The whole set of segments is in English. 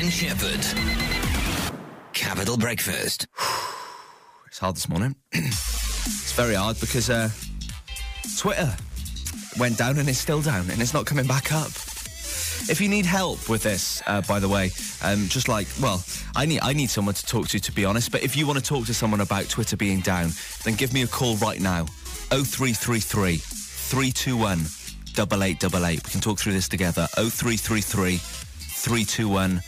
Ben Shepherd. Capital Breakfast. It's hard this morning. It's very hard because Twitter went down and it's still down and it's not coming back up. If you need help with this, by the way, just like, well, I need someone to talk to be honest, but if you want to talk to someone about Twitter being down, then give me a call right now. 0333 321 8888. We can talk through this together. 0333 321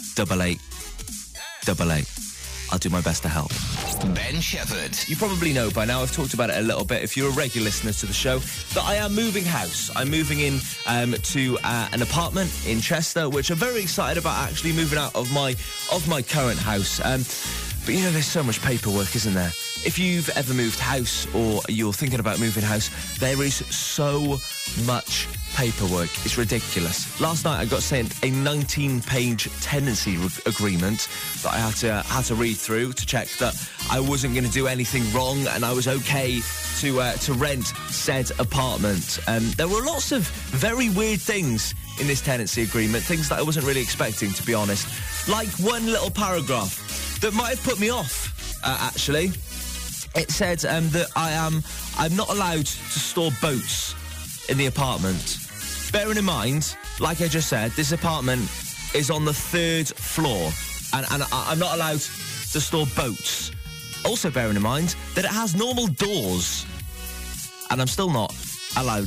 8888. I'll do my best to help. Ben Shepherd. You probably know by now, I've talked about it a little bit, if you're a regular listener to the show, that I am moving house. I'm moving in to an apartment in Chester, which I'm very excited about actually moving out of my current house. But you know, there's so much paperwork, isn't there? If you've ever moved house or you're thinking about moving house, there is so much paperwork. It's ridiculous. Last night I got sent a 19-page tenancy agreement that I had to read through to check that I wasn't going to do anything wrong and I was okay to rent said apartment. There were lots of very weird things in this tenancy agreement, things that I wasn't really expecting, to be honest. Like one little paragraph that might have put me off, actually. It said that I'm not allowed to store boats in the apartment. Bearing in mind, like I just said, this apartment is on the 3rd floor, and I'm not allowed to store boats. Also bearing in mind that it has normal doors, and I'm still not allowed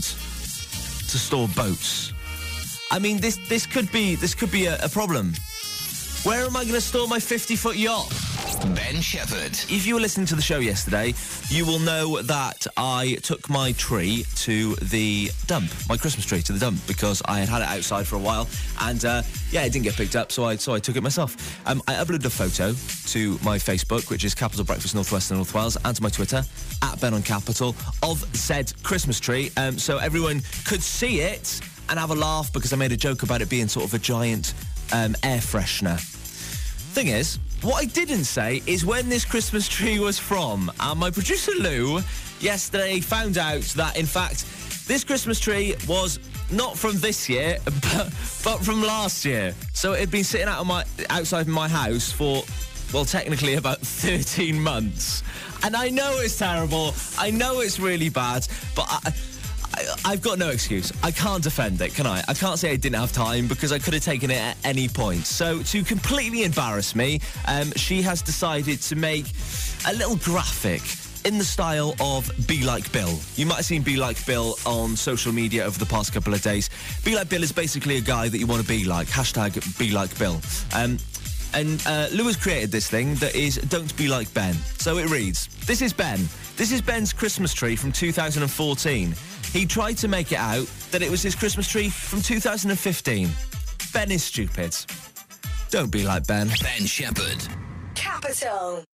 to store boats. I mean, this could be a problem. Where am I going to store my 50-foot yacht? Ben Shepherd. If you were listening to the show yesterday, you will know that I took my tree to the dump, my Christmas tree to the dump, because I had it outside for a while, and it didn't get picked up, so I took it myself. I uploaded a photo to my Facebook, which is Capital Breakfast North West and North Wales, and to my Twitter, @BenOnCapital, of said Christmas tree, so everyone could see it and have a laugh, because I made a joke about it being sort of a giant air freshener. Thing is, what I didn't say is when this Christmas tree was from. And my producer Lou yesterday found out that, in fact, this Christmas tree was not from this year, but from last year. So it had been sitting outside my house for, well, technically about 13 months. And I know it's terrible. I know it's really bad, but I've got no excuse. I can't defend it, can I? I can't say I didn't have time, because I could have taken it at any point. So to completely embarrass me, she has decided to make a little graphic in the style of Be Like Bill. You might have seen Be Like Bill on social media over the past couple of days. Be Like Bill is basically a guy that you want to be like. # Be Like Bill. And Lou has created this thing that is Don't Be Like Ben. So it reads, This is Ben. This is Ben's Christmas tree from 2014. He tried to make it out that it was his Christmas tree from 2015. Ben is stupid. Don't be like Ben. Ben Shepherd. Capital.